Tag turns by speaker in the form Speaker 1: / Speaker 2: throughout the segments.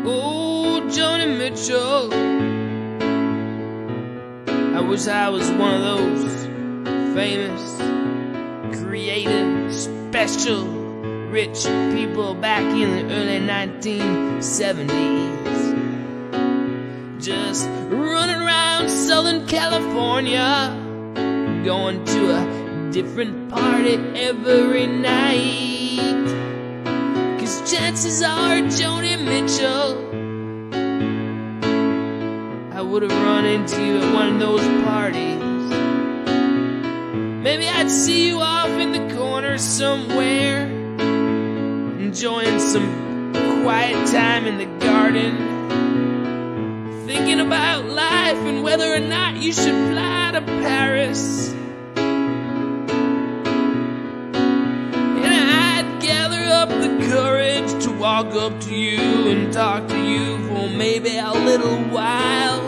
Speaker 1: Oh, Joni Mitchell, I wish I was one of those famous, creative, special, rich people back in the early 1970s. Just running around Southern California, going to a different party every night. 'Cause chances are, Joni Mitchell, I would have run into you at one of those parties. Maybe I'd see you off in the corner somewhere, enjoying some quiet time in the garden, thinking about life and whether or not you should fly to Paris. And I'd gather up the courage to walk up to you and talk to you for maybe a little while.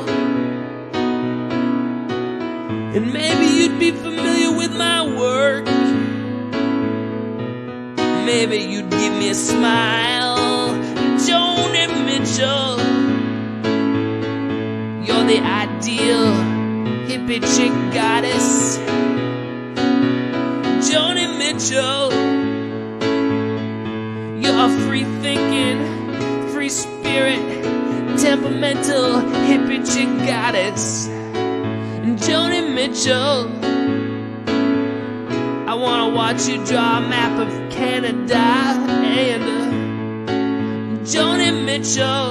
Speaker 1: And maybe you'd be familiar with my work. Maybe you'd give me a smile. Joni Mitchell, you're the ideal hippie chick goddess. Joni Mitchell, you're a free-thinking, free-spirit, temperamental hippie chick goddess. Joni Mitchell, I wanna watch you draw a map of Canada. And Joni Mitchell,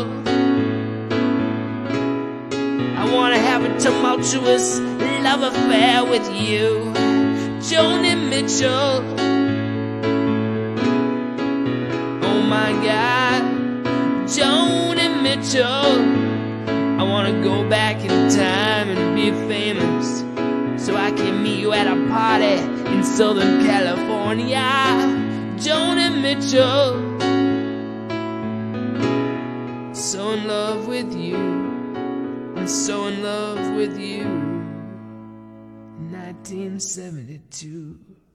Speaker 1: I wanna have a tumultuous love affair with you. Joni Mitchell, oh my God, Joni Mitchell, I wanna go back in time and be famous, so I can meet you at a party in Southern California. Joni Mitchell, so in love with you, I'm so in love with you. 1972.